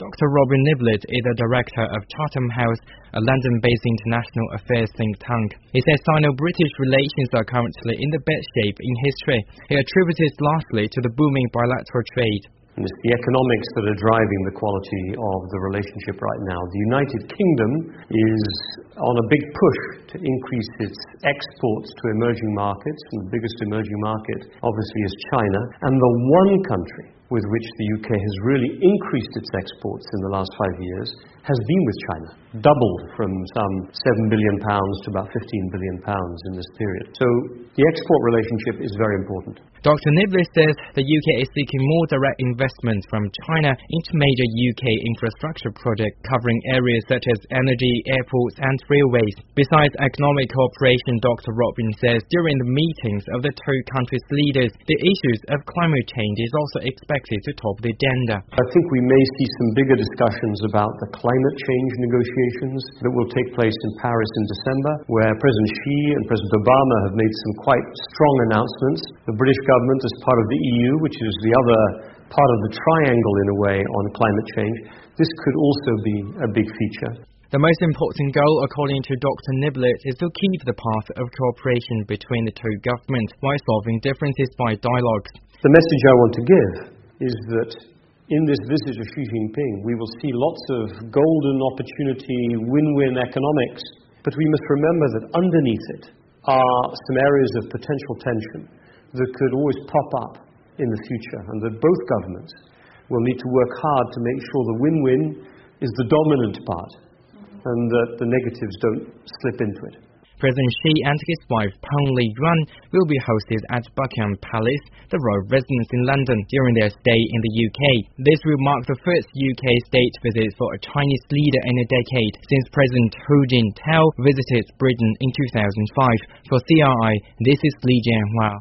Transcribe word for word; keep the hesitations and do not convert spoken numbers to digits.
Doctor Robin Niblett is the director of Chatham House, a London-based international affairs think tank. He says Sino-British relations are currently in the best shape in history. He attributes it largely to the booming bilateral trade. And it's the economics that are driving the quality of the relationship right now. The United Kingdom is on a big push to increase its exports to emerging markets, and the biggest emerging market obviously is China. And the one country with which the U K has really increased its exports in the last five years has been with China, doubled from some seven billion pounds to about fifteen billion pounds in this period. So the export relationship is very important. Doctor Niblett says the U K is seeking more direct investment from China into major U K infrastructure projects covering areas such as energy, airports and railways. Besides economic cooperation, Doctor Robin says during the meetings of the two countries' leaders, the issues of climate change is also expected to top the agenda. I think we may see some bigger discussions about the climate change negotiations that will take place in Paris in December, where President Xi and President Obama have made some quite strong announcements. The British government, as part of the E U, which is the other part of the triangle in a way on climate change, this could also be a big feature. The most important goal, according to Doctor Niblett, is to keep the path of cooperation between the two governments while solving differences by dialogues. The message I want to give is that in this visit of Xi Jinping, we will see lots of golden opportunity, win-win economics, but we must remember that underneath it are some areas of potential tension that could always pop up in the future, and that both governments will need to work hard to make sure the win-win is the dominant part, and that the negatives don't slip into it. President Xi and his wife Peng Liyuan will be hosted at Buckingham Palace, the royal residence in London, during their stay in the U K. This will mark the first U K state visit for a Chinese leader in a decade since President Hu Jintao visited Britain in two thousand five. For C R I, this is Li Jianhua.